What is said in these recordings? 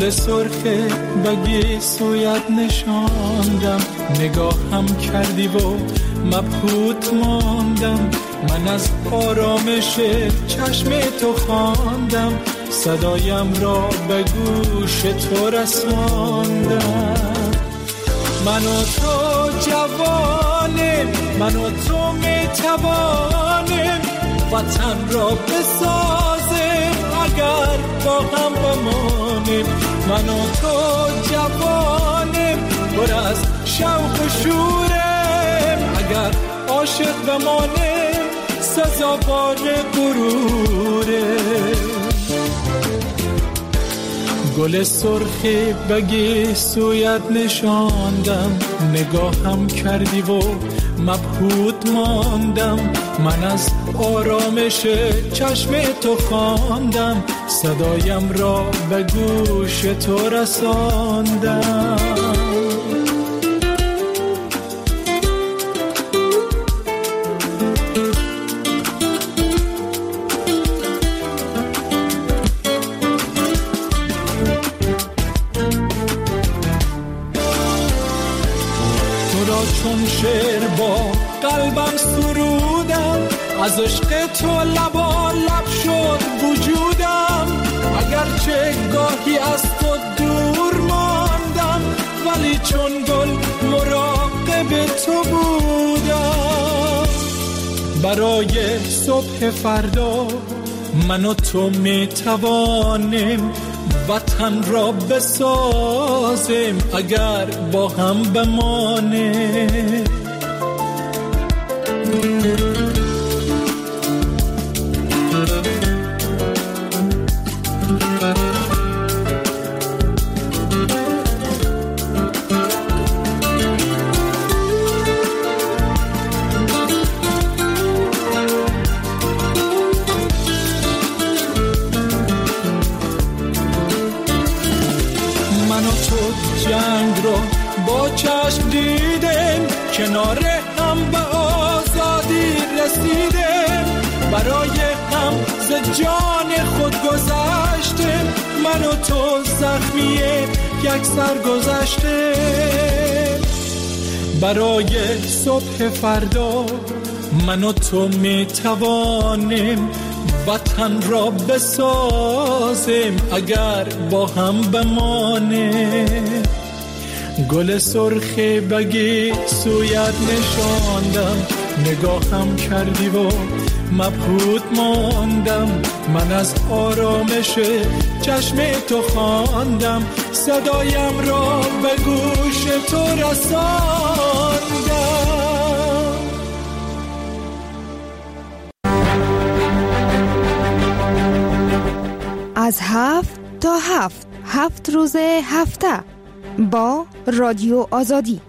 گل سرخ بگی سویت نشاندم، نگاهم کردی و مبهوت ماندم. من از آرامش چشم تو خواندم، صدایم را به گوش تو رساندم. من و تو جوانیم، من و تو میتوانیم وطن را بسازیم اگر با هم بمانیم. من و تو جوانیم پر از شوق و شوریم، اگر عاشق بمانیم سزاوار غروریم. گل سرخی بگی سویت نشاندم، نگاهم کردی و مبهوت ماندم. من از آرامش چشم تو خواندم، صدایم را به گوش تو رساندم. چون شعر با قلبم سرودم، از عشق تو لبا لب شد وجودم. اگرچه گاهی از تو دور ماندم، ولی چون گل مراقب تو بودم. برای صبح فردا من و تو میتوانیم وطن را بسازیم اگر با هم بمانیم. جنگ رو با چشم دیدیم، کنار هم به آزادی رسیدیم. برای هم ز جان خود گذشتیم، من و تو زخمی یک سر گذشتیم. برای صبح فردا من و تو میتوانیم وطن را بسازیم اگر با هم بمانیم. گل سرخی بگی سویت نشاندم، نگاهم کردی و مبهوت ماندم. من از آرامش چشم تو خواندم، صدایم را به گوش تو رساندم. از 7 تا 7 روز هفته با رادیو آزادی.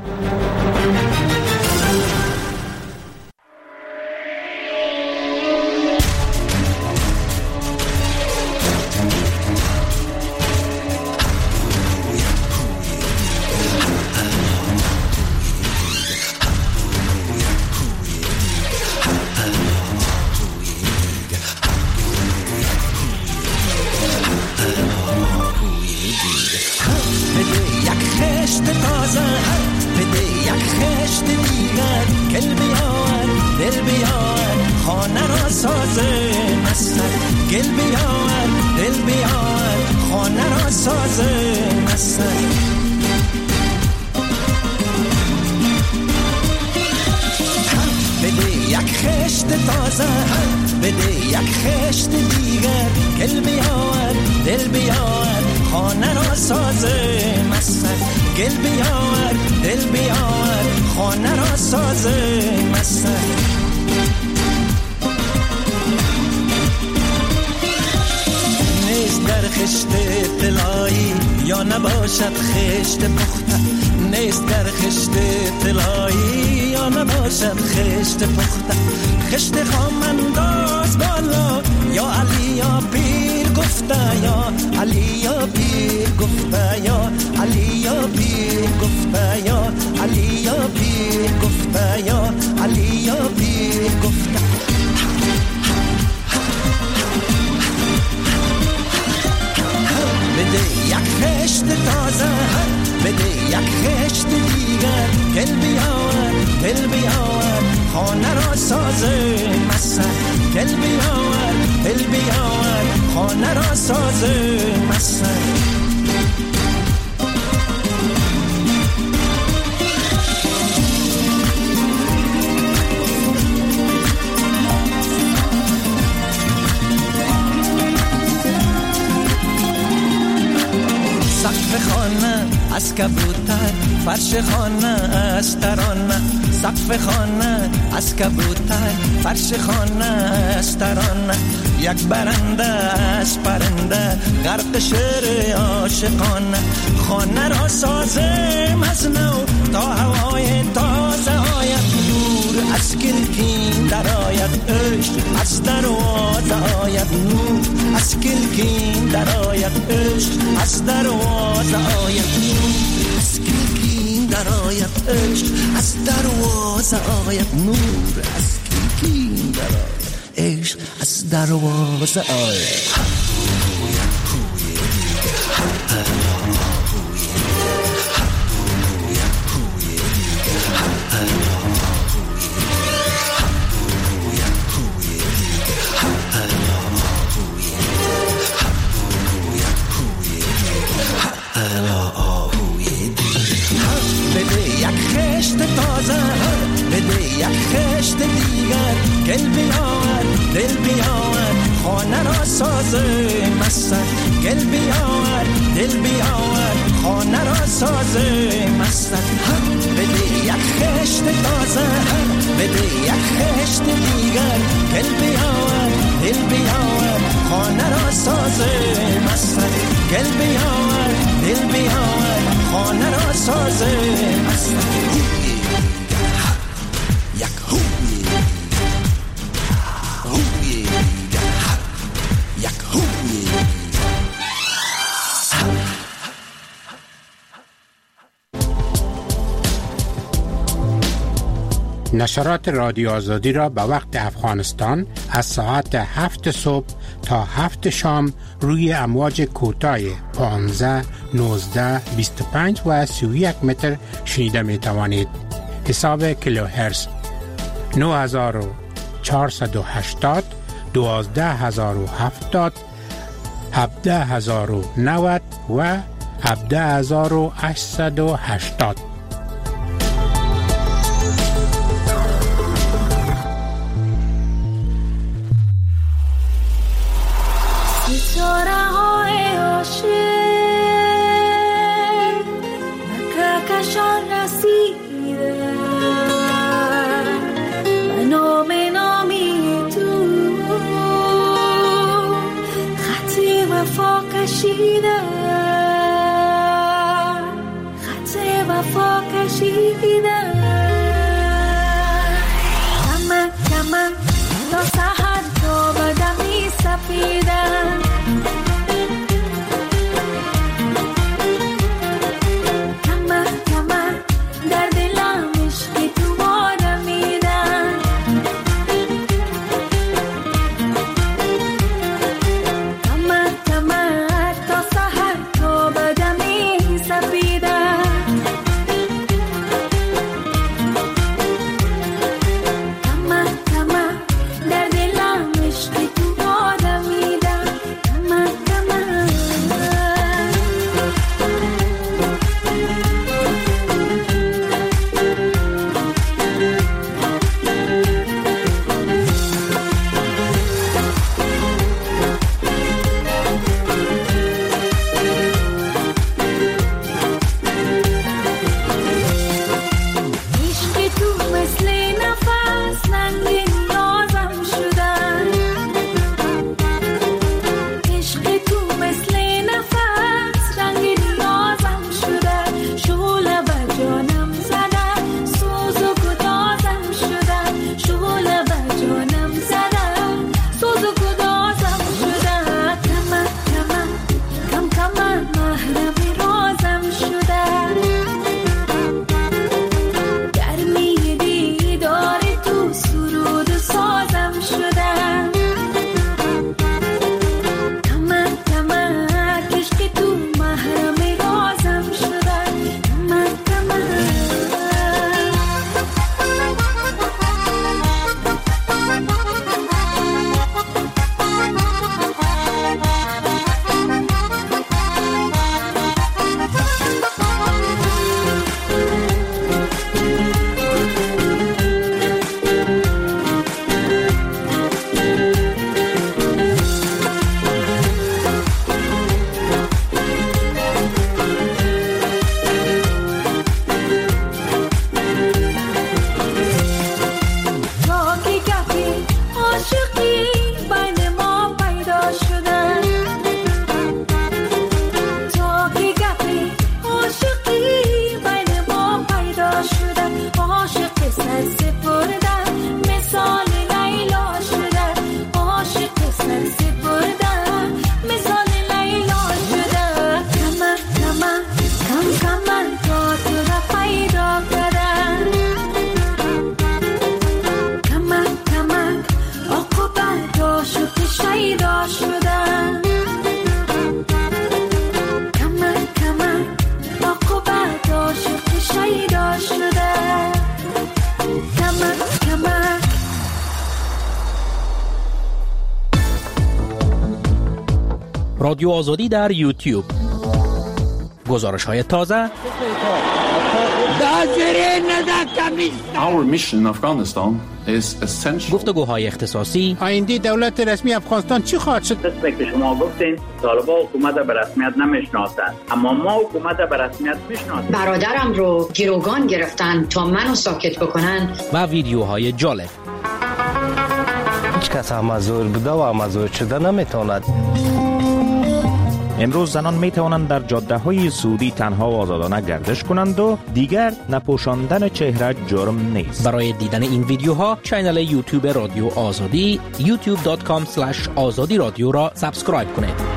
نباشد خشت پخته، نیست در خشت طلایی یا نباشد خشت پخته. خشت خام انداز بالا یا علی یا پیر گفته، یا علی یا پیر گفته، یا علی یا پیر گفته، یا علی یا پیر گفته، یا علی یا پیر گفته. بده یک بیار خانه را ساز مستن. سقف خانه از کبوتر، فرش خانه از ترانه. سقف خانه از کبوتر، فرش خانه از ترانه. یک برنده از پرنده، غرق شعر عاشقانه. خانه را سازم از نو تا هوای تازه آید. نور از کلکین در آید، عشق از دروازه آید. نور از کلکین در آید، عشق از دروازه آید. نور از کلکین در آید، عشق از دروازه آید. نور از کلکین در آید، عشق از دروازه آید. بده یک خشت تازه، بده یک خشت دیگر. گل بیار دل بیار خانه را ساز مستن. گل بیار دل بیار خانه را ساز مستن. بده یک خشت تازه، بده یک خشت دیگر. گل بیار دل بیار خانه را ساز مستن. گل بیار دل بیار خانه را ساز مستن. یک هوی هوی یک هوی. نشرات رادیو آزادی را به وقت افغانستان از ساعت 7 صبح تا 7 شام روی امواج کوتاه 15، 19، 25 و 31 متر شنیده می توانید. حساب کیلوهرتز 9480، 12070، 17090 و 17880. Derdin رادیو آزادی در یوتیوب. گزارش های تازه. Our mission in Afghanistan is essential. گفتگوهای اختصاصی. آینده دولت رسمی افغانستان چی خواهد شد؟ مثل که شما گفتین طالبان حکومت به رسمیت نمیشناسند، اما ما حکومت به رسمیت میشناسیم. برادرم رو گروگان گرفتن تا منو ساکت بکنن. و ویدیوهای جالب. هیچ کس امازور بوده و امازور شده نمیتواند. امروز زنان می توانند در جاده های سعودی تنها و آزادانه گردش کنند و دیگر نپوشاندن چهره جرم نیست. برای دیدن این ویدیوها کانال یوتیوب رادیو آزادی youtube.com/azadi رادیو را سابسکرایب کنید.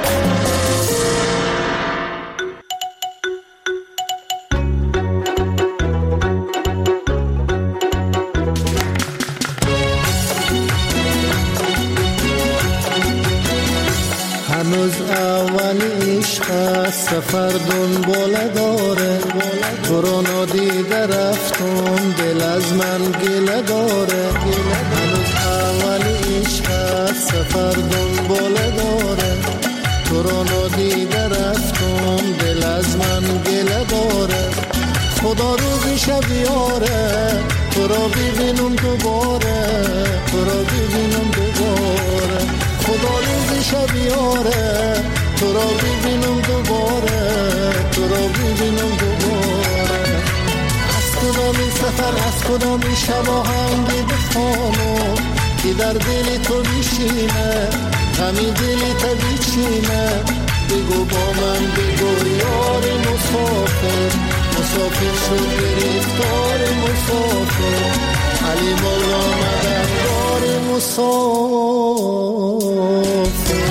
هنوز اول عشق سفر دنباله داره، تو رو نادیده رفتم دل از من گله داره. هنوز اول عشق سفر دنباله داره، تو رو نادیده رفتم دل از من گله داره. خدا روزی شب بیاره تو رو ببینم دوباره، تو رو ببینم دوباره. خدا روزی شب بیاره تو رو ببینم دوباره، تو رو ببینم دوباره. از کدام این سفر از کدام این شب آهنگی بخوانم که در دل تو بیشینه، همین دلی تا بیچینه. بگو با من بگو یار مسافر، مسافر شد گرفتار مسافر. علی مولا مددگار مسافر.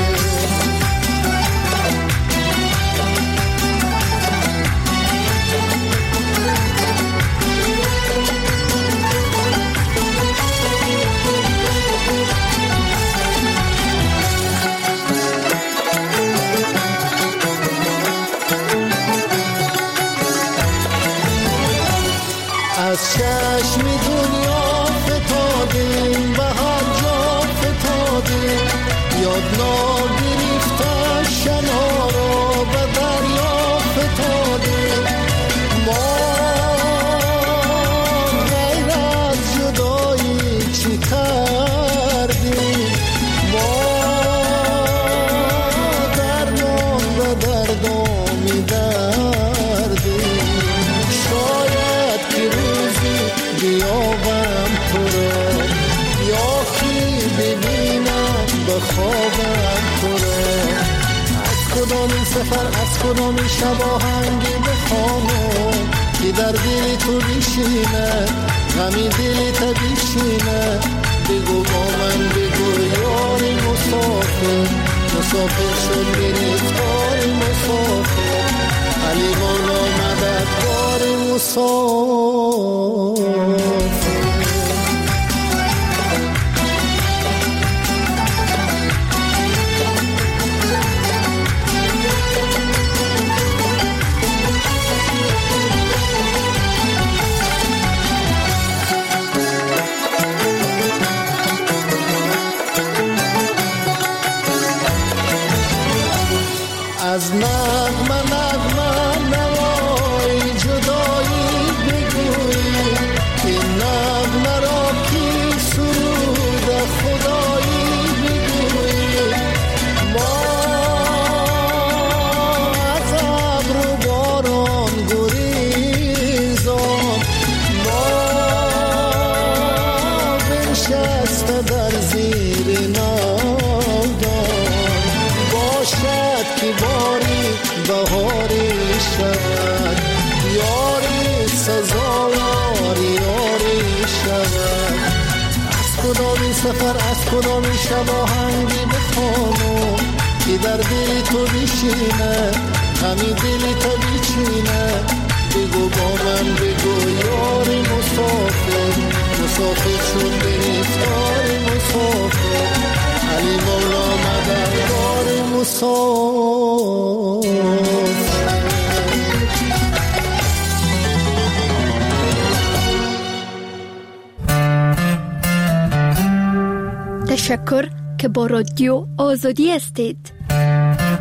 از چشم دنیا فتادیم به هر جا فتادیم، یاد نگرفتن شنا را به دریا فتادیم. ما غیر از جدایی چی کردیم، ما درمان به دردم می‌دردیم. شاید که روزی بیابم تو را، یا که ببینم به خوابم تو را. از کدام این سفر از کدام این شب آهنگی بخوانم که در دل تو بیشینه، غمی دل تا بیشینه. بگو با من بگو یار مسافر، مسافر شد گرفتار مسافر. علی مولا مددگار مسافر. از نغمه نغمه نوای جدایی بگویی، این نغمه را کی سرود خدایی بگویی. ما از ابر و باران گریزان، ما بنشسته در زیر ناودان. باشد که باری بهاری شود، یاری سزاواری یاری شود. از کدام این سفر از کدام این شب آهنگی بخوانم که در دل تو بیشینه، همین دل تا بیچینه. بگو با من بگو یاری مسافر، مسافر شد گرفتار مسافر. علی مولا مددگار مسافر. تشکر که با رادیو آزادی هستید.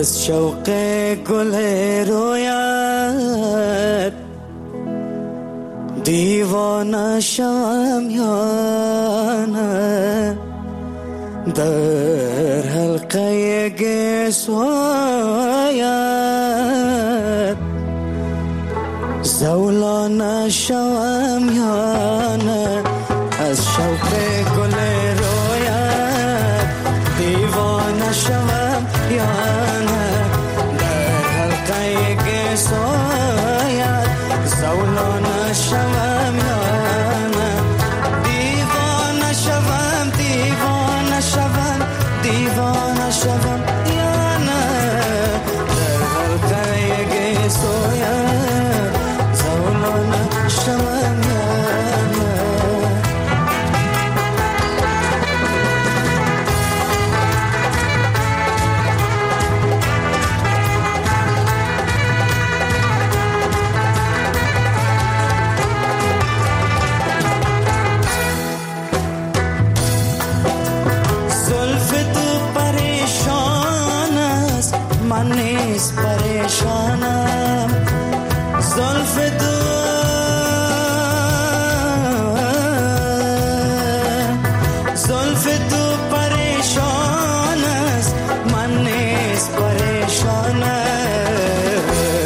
از شوق گل رویت دیوانه شوم یا نه، در حلقه گسوایت زولانه شوم یا نه، از شوق گل رویت دیوانه شوم یا نه، در حلقه گسوایت زولانه شوم یا نه، دیوانه شوم دیوانه شوم دیوانه شوم یا نه، در حلقه گسویت زولانه شوم یا نه. من نیست پریشانم، زلف تو پریشان است، من نیست پریشانم،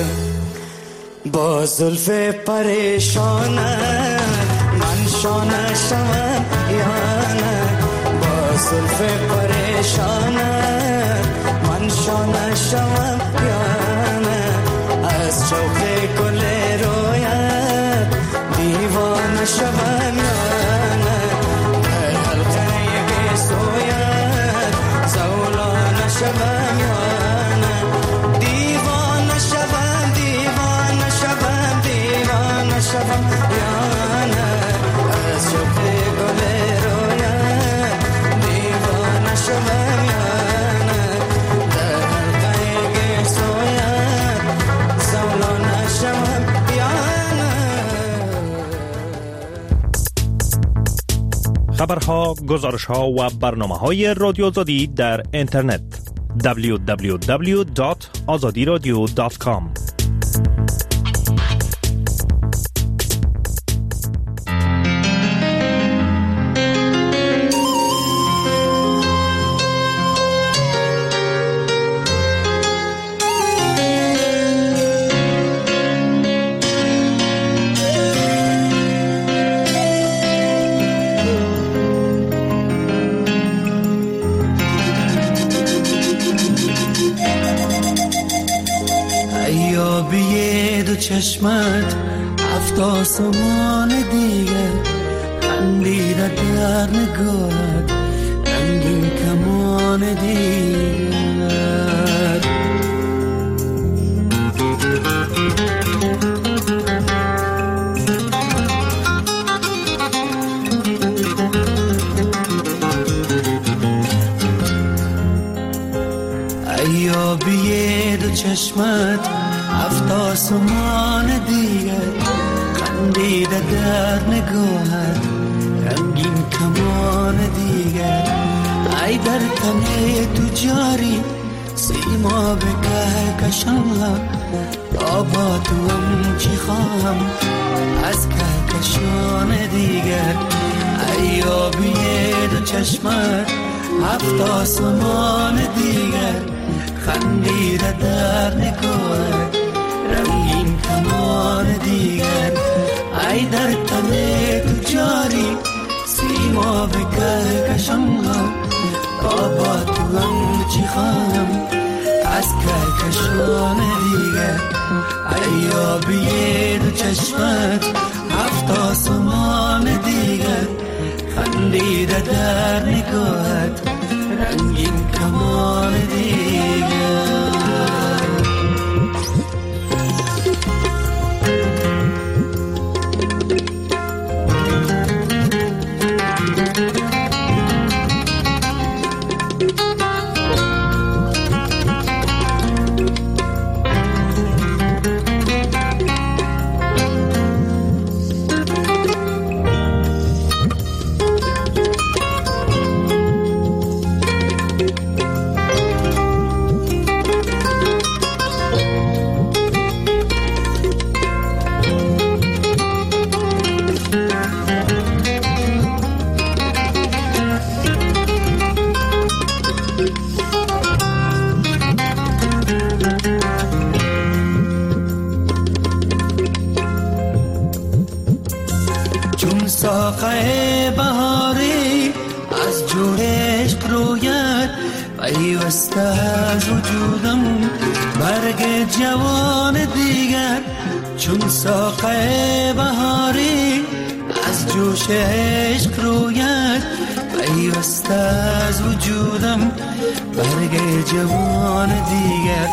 با زلف پریشانم من شانه شوم یا نه، با زلف پریشانم من شانه شوم یا نه، از شوق گل رویت دیوانه شوم یا نه، در حلقه گسویت زولانه شوم یا نه، دیوانه شوم دیوانه شوم دیوانه شوم یا نه، از شوق گل رویت دیوانه شوم یا نه، در حلقه گسویت زولانه شوم یا نه. خبرها، گزارش‌ها و برنامه‌های رادیو آزادی در اینترنت www.azadiradio.com. چشمت هفت آسمان دیگر خندیده در نگاهت رنگین کمان دیگر، ایابی دو چشمت هفت آسمان دیگر خندیده در نگاهت رنگین کمان دیگر، ای در تن تو جاری سیما به کهکشان، تا با تو هم چی خواهم از کهکشان دیگر، ایابی دو چشمت هفت آسمان دیگر خندیده در نگاهت رنگین کمان دیگر، ای در تن تو جاری سیما به کهکشان، تا با تو هم چی خواهم از کهکشان دیگر، ایابی دو چشمت هفت آسمان دیگر خندیده در نگاهت رنگین کمان دیگر. ساقه بهاری از جوش رویت پیوسته از وجودم برگ جوان دیگر چون ساقه بهاری از جوش عشق رویت پیوسته از وجودم برگ جوان دیگر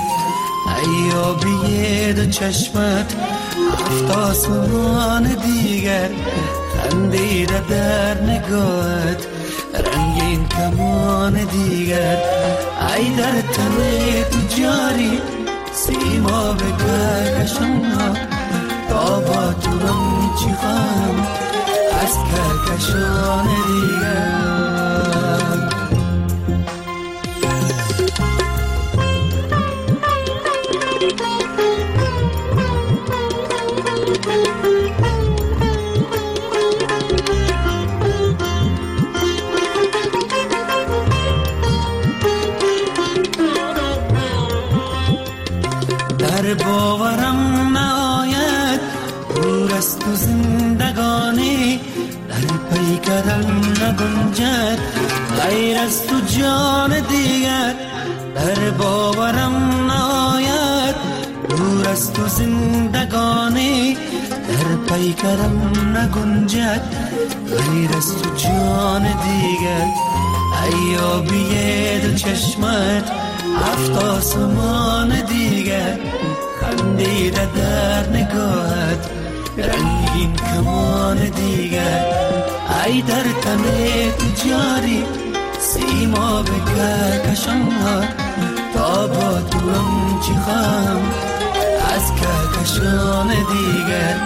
ایابی دو چشمت هفت آسمان دیگر خندیده در نگاهت رنگین کمان دیگر ای در تن تو جاری سیما به کهکشان تا با تو رم چی خواهم از کهکشان دیگر باورم نآید دور از تو زندگانی در پیکرم نگنجد غیر از تو جان دیگر در باورم نآید دور از تو زندگانی در پیکرم نگنجد غیر از تو جان دیگر ایابی دو چشمت هفت آسمان دیگر خندیده در نگاهت رنگین کمان دیگر ای در تن تو جاری سیما به کهکشان تا با تو هم چی خواهم از کهکشان دیگر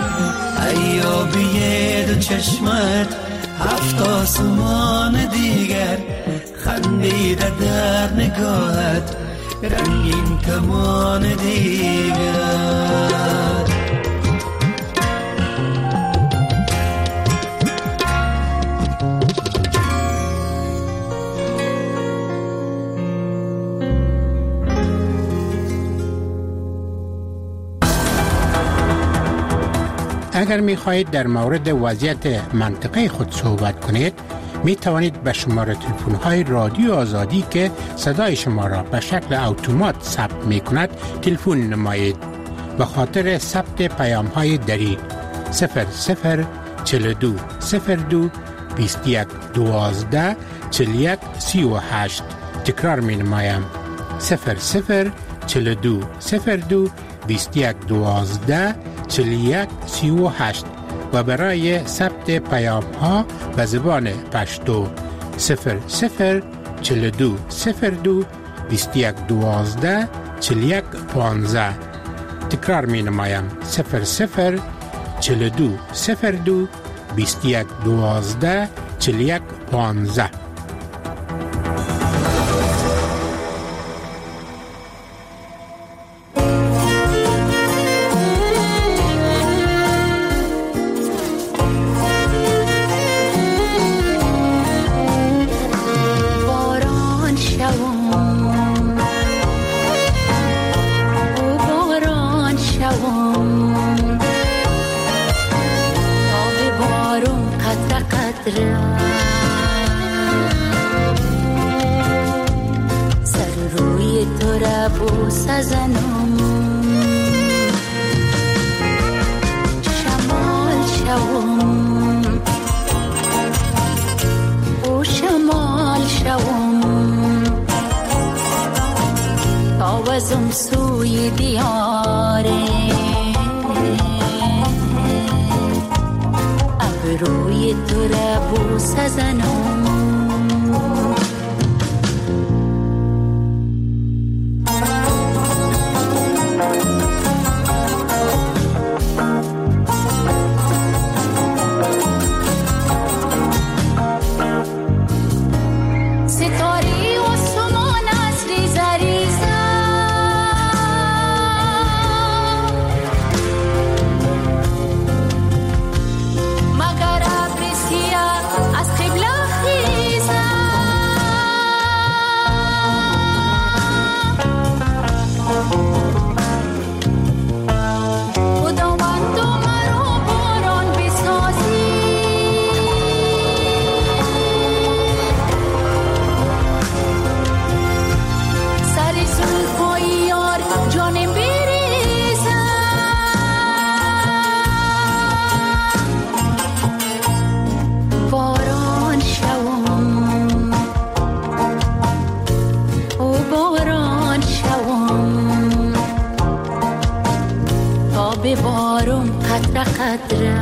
ایابی دو چشمت هفت آسمان دیگر خندیده در نگاهت رنگین کمان دیگر اگر می خواهید در مورد وضعیت منطقه خود صحبت کنید می توانید به شماره تلفن های رادیو آزادی که صدای شما را به شکل اتومات ثبت می کند تلفن نمایید. به خاطر ثبت پیام های دری 0042 02 21 12 41 38 تکرار می نمایم 0042 02 21 12 41 38 و برای ثبت پیام ها به زبان پشتو 0042 02 21 12 41 15 تکرار می نمایم 0042 02 21 12 41 15 آوازم سوی دیاره ابروی تو را بوسه زنم مگر ابر سیاه از قبله بارم قطره قطره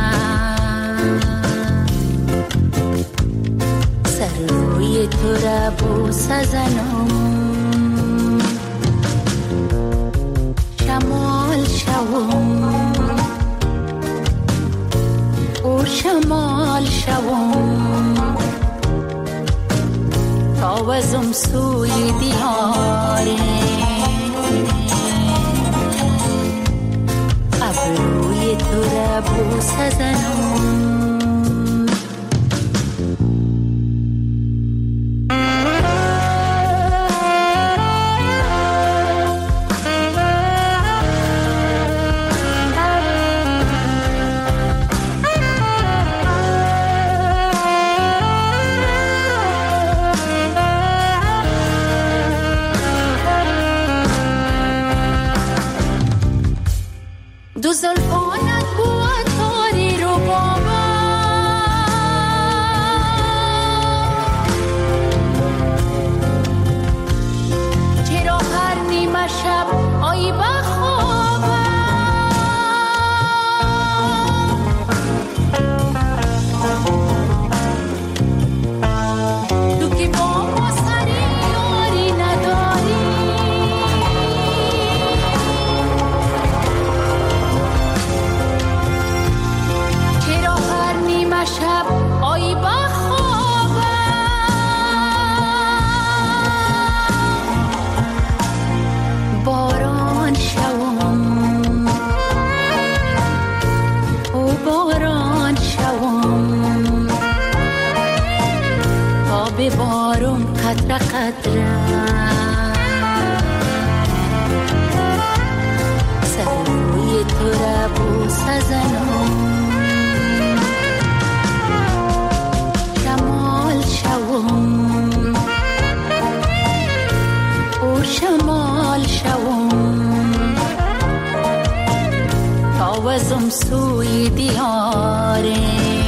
سر روی تو را بوسه زنم شمال شوم او شمال شوم تاوزم سوی دیاره ابروی تو را بوسه زنم دو زلفانت بود تاری رو با چرا هر نیمه شب آیی بخوابم تو که با ما سری یاری نداری شب آیی بخوابم باران شوم او باران شوم تا ببارم قطره قطره سر روی تو را بوسه زنم او شمال شوم تاوزم سوی دیاره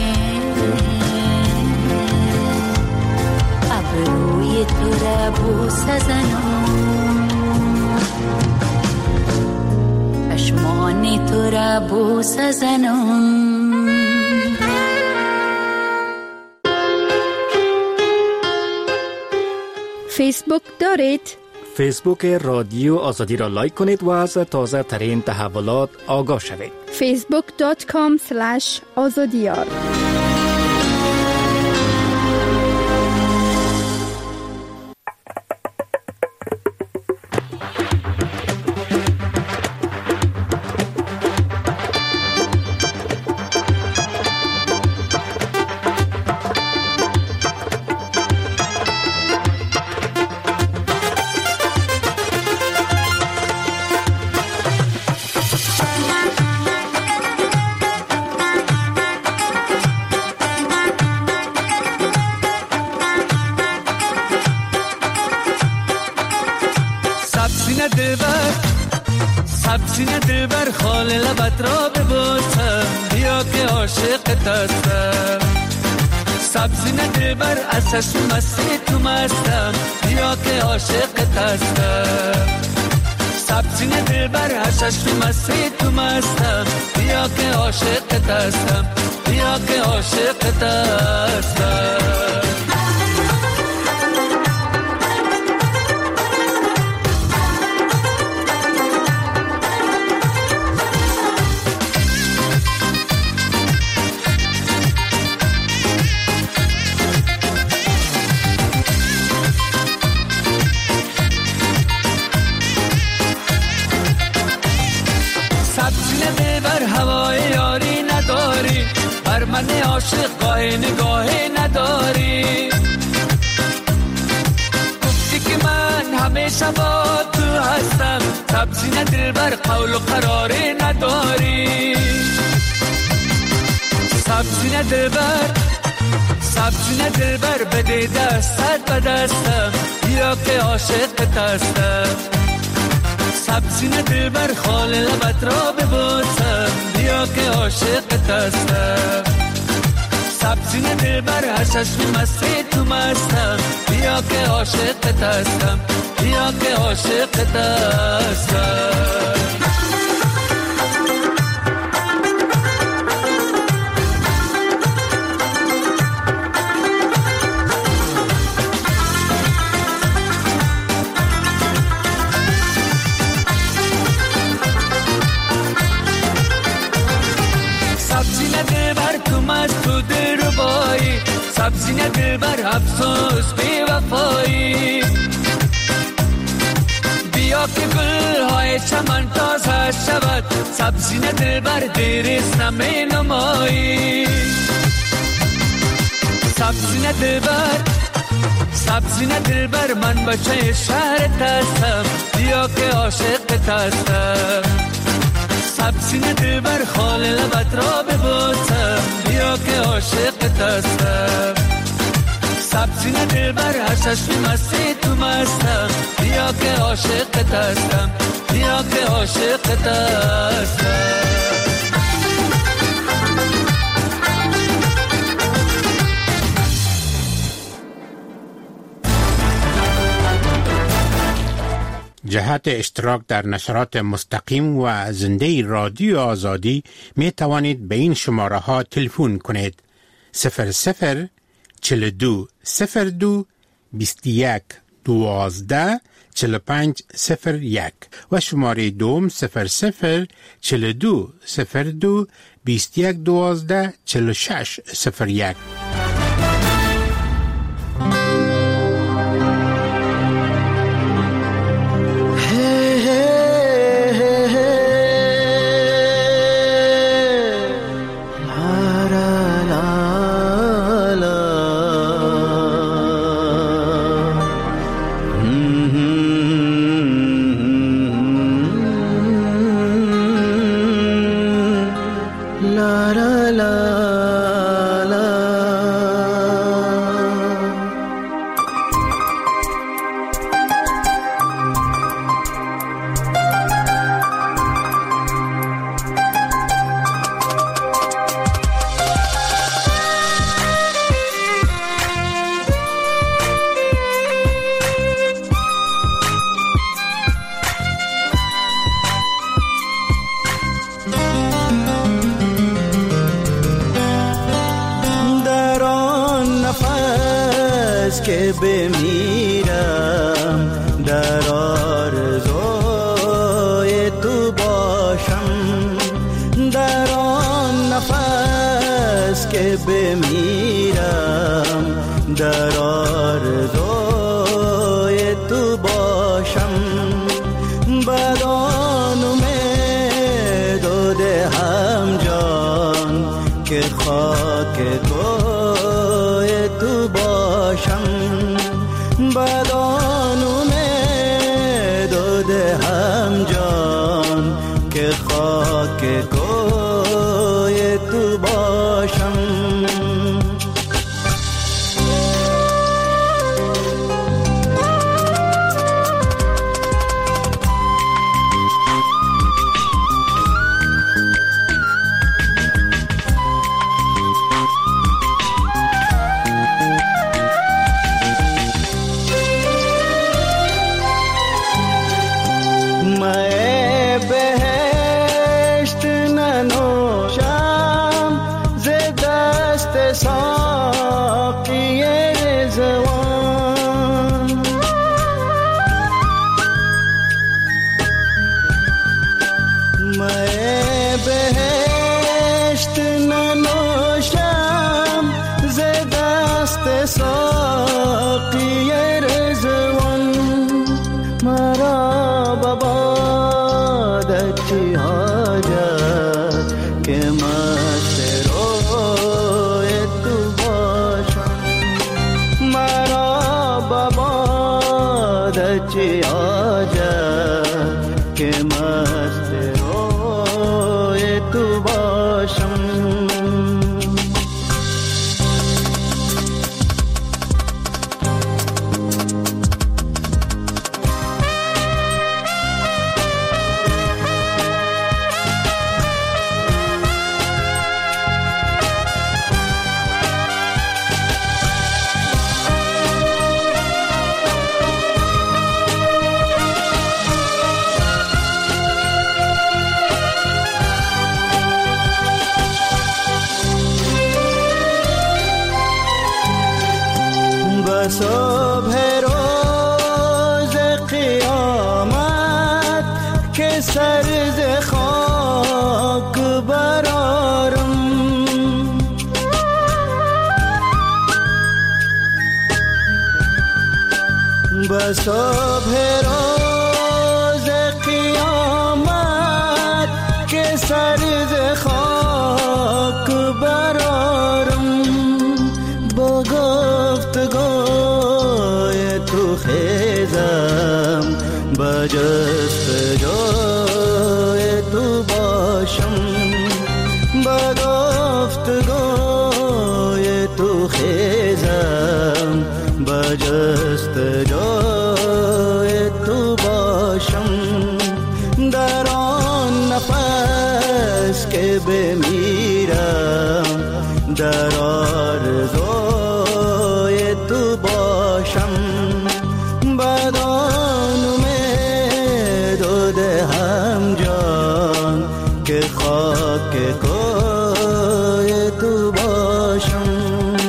ابروی تو را بوسه زنم چشمان تو را بوسه زنم فیسبوک دارید؟ فیسبوک رادیو آزادی را لایک کنید و از تازه ترین تحولات آگاه شوید. facebook.com/azadiyar سینه دلبر خال لبت را ببوسم بیا که عاشقت هستم سبزینه دلبر از چشم مستی تو مستم بیا که عاشقت هستم سبزینه دلبر از چشم مستی تو مستم بیا که عاشقت هستم بیا که عاشقت هستم هوای یاری نداری بر من عاشق گاه نگاهی نداری گفتی که من همیشه با تو هستم سبزینه دلبر قول و قراری نداری سبزینه دلبر بده دستت به دستم بیا که عاشقت هستم سبزینه دلبر خال لبت را ببوسم بیا که عاشقت هستم سبزینه دلبر هر چشم مستی تو مستم بیا که عاشقت هستم بیا که عاشقت هستم از تو دل ربایی، سبزینه دل بر افسوس بی وفایی. بیا که گل‌های چمن تازه شود، سبزینه دل بر دیریست نمی نمایی. سبزینه دل بر، سبزینه دل بر، من بچه شهرت هستم، بیا که عاشقت هستم. سبزینه دل بر، خال لبت را ببوسم، بیا که عاشقت هستم. سبزینه دل بر، هر چشمی مستی تو مستم، بیا که عاشقت هستم، بیا که عاشقت هستم. جهت اشتراک در نشرات مستقیم و زنده رادیو آزادی می توانید به این شماره ها تلفن کنید: 00 42 02 21 12 45 01 و شماره دوم 00 42 02 21 12 46 01. که بمیرم در آرزوی تو باشم، در آن نفس که بمیرم در آرزوی تو باشم، بدان امید و دهم جان که خاک کوی تو باشم، بدان امید و دهم جان که خاک کوی تو باشم. صبح روز قیامت که سر ز خاک برارم، به صبح روز قیامت که سر ز خاک برارم، با گفتگوی تو خیزم، به جستجوی تو باشم، با گفتگوی تو خیزم، به جستجوی تو باشم. در آن نفس که بمیرم، در آرزوی تو باشم، بدان امید و دهم جان که خاک کوی تو باشم.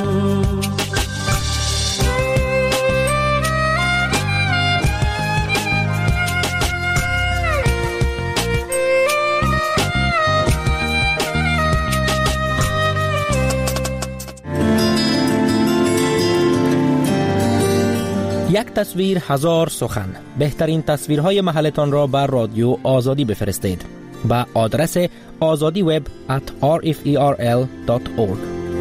یک تصویر هزار سخن. بهترین تصویرهای محلتان را بر رادیو آزادی بفرستید به آدرس azadiweb@rferl.org.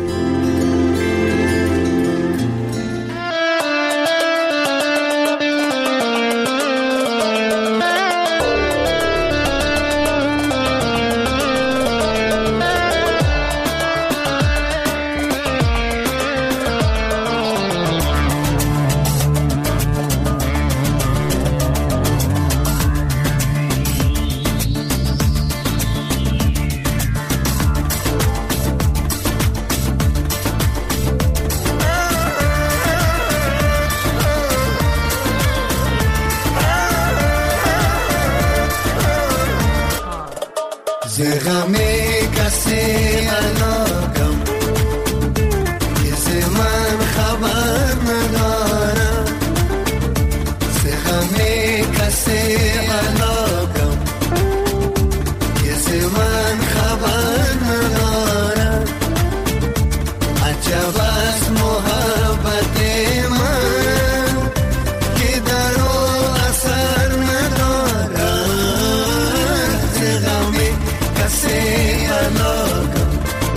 غمی کسی علاقم کسی من خبر ندارم، غمی کسی علاقم کسی من خبر ندارم. عجب از محبت من که در او اثر ندارم، غمی کسی علاقم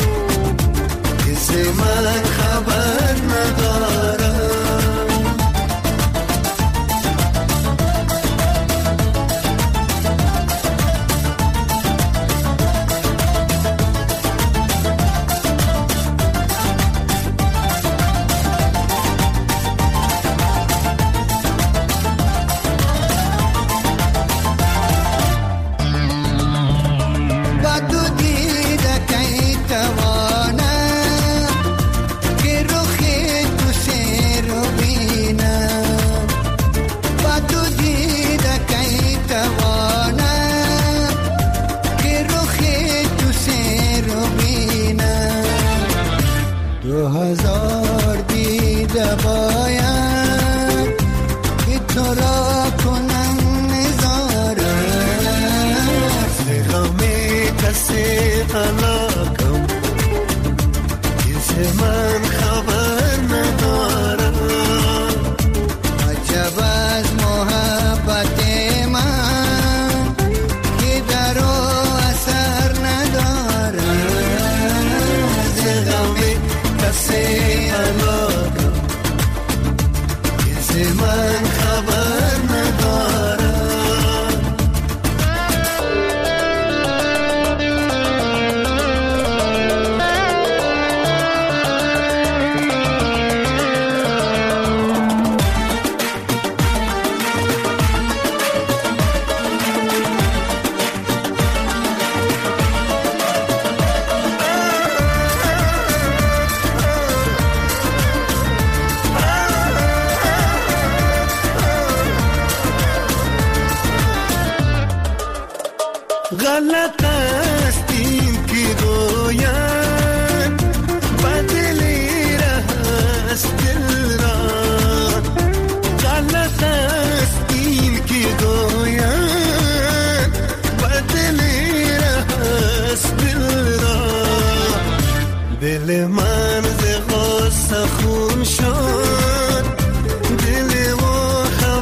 کسی من خبر ندارم. غلط است این که گویم بدلی است دل را، غلط است این که گویم بدلی است دل را. دل من ز غصه خون شد، دل و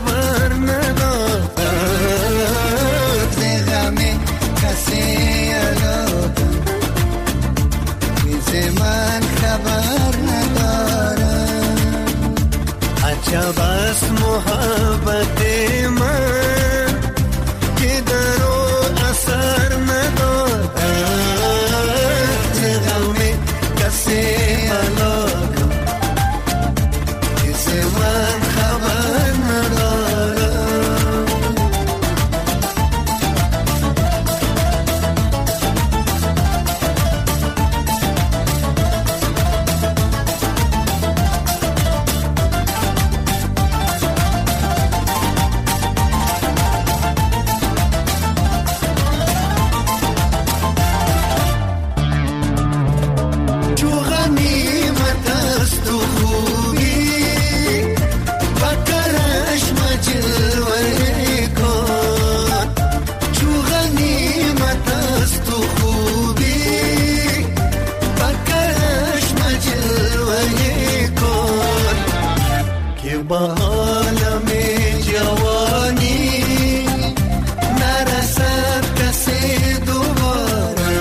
محبت من که در اثر ندارد غم کسی علاقم کسی من خبر ندارد با عالم جوانی نرسد کسی دوباره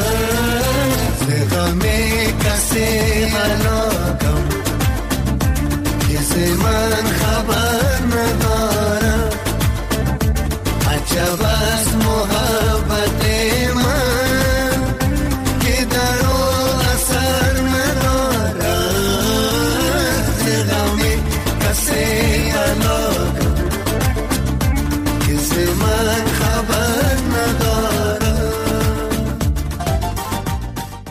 غم کسی علاقم کسی من خبر ندارم عجب از